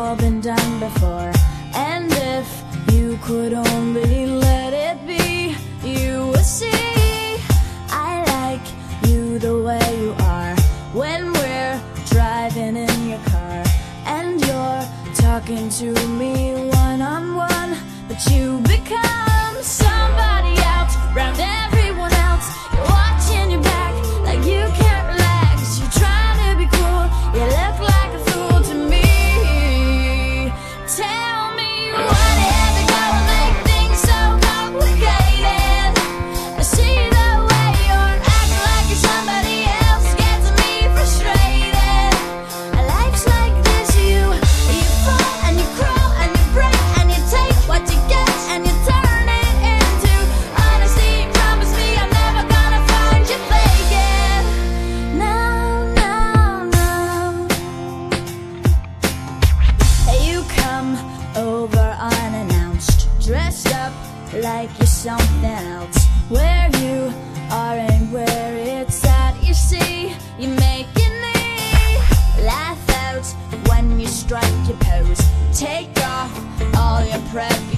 all been done before. And if you could only let it be, you would see I like you the way you are. When we're driving in your car and you're talking to me one-on-one, but you become somebody else round everyone else. You're watching your back like you can't relax. You're trying to be cool, you look like a fool to me. Tell me what is it gonna make things so complicated? I see the way you're acting like you're somebody else gets me frustrated. Life's like this, you fall and you crawl and you break and you take what you get and you turn it into honesty. Promise me I'm never gonna find you faking. No, no, no. You come over unannounced, dressed up like you're something else. Where you are and where it's at, you see, you're making me laugh out when you strike your pose. Take off all your prep